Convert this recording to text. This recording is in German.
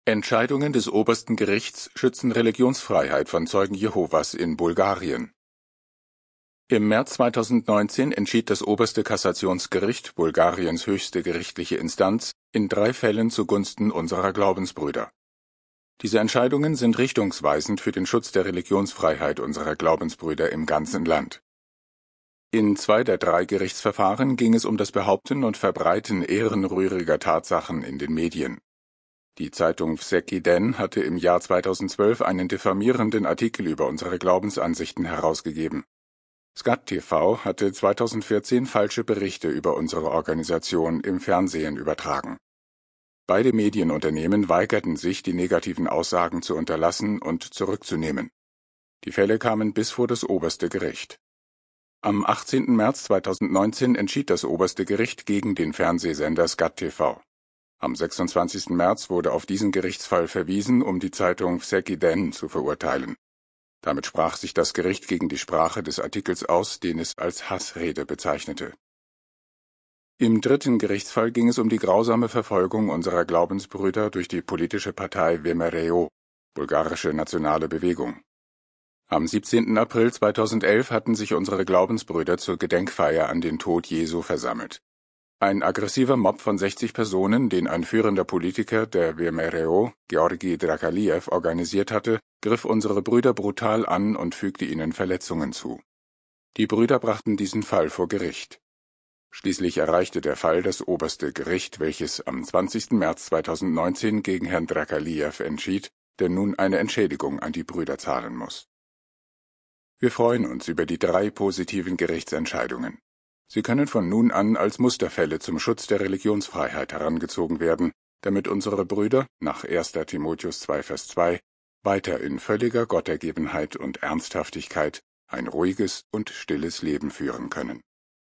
Entscheidungen des obersten Gerichts schützen Religionsfreiheit von Zeugen Jehovas in Bulgarien. Im März 2019 entschied das oberste Kassationsgericht, Bulgariens höchste gerichtliche Instanz, in 3 Fällen zugunsten unserer Glaubensbrüder. Diese Entscheidungen sind richtungsweisend für den Schutz der Religionsfreiheit unserer Glaubensbrüder im ganzen Land. In 2 der 3 Gerichtsverfahren ging es um das Behaupten und Verbreiten ehrenrühriger Tatsachen in den Medien. Die Zeitung Vseky Den hatte im Jahr 2012 einen diffamierenden Artikel über unsere Glaubensansichten herausgegeben. Skat TV hatte 2014 falsche Berichte über unsere Organisation im Fernsehen übertragen. Beide Medienunternehmen weigerten sich, die negativen Aussagen zu unterlassen und zurückzunehmen. Die Fälle kamen bis vor das oberste Gericht. Am 18. März 2019 entschied das oberste Gericht gegen den Fernsehsender Skat TV. Am 26. März wurde auf diesen Gerichtsfall verwiesen, um die Zeitung Vseky Den zu verurteilen. Damit sprach sich das Gericht gegen die Sprache des Artikels aus, den es als Hassrede bezeichnete. Im 3. Gerichtsfall ging es um die grausame Verfolgung unserer Glaubensbrüder durch die politische Partei VMRO, Bulgarische Nationale Bewegung. Am 17. April 2011 hatten sich unsere Glaubensbrüder zur Gedenkfeier an den Tod Jesu versammelt. Ein aggressiver Mob von 60 Personen, den ein führender Politiker der VMRO, Georgi Drakaliev, organisiert hatte, griff unsere Brüder brutal an und fügte ihnen Verletzungen zu. Die Brüder brachten diesen Fall vor Gericht. Schließlich erreichte der Fall das oberste Gericht, welches am 20. März 2019 gegen Herrn Drakaliev entschied, der nun eine Entschädigung an die Brüder zahlen muss. Wir freuen uns über die 3 positiven Gerichtsentscheidungen. Sie können von nun an als Musterfälle zum Schutz der Religionsfreiheit herangezogen werden, damit unsere Brüder, nach 1. Timotheus 2, Vers 2, weiter in völliger Gottergebenheit und Ernsthaftigkeit ein ruhiges und stilles Leben führen können.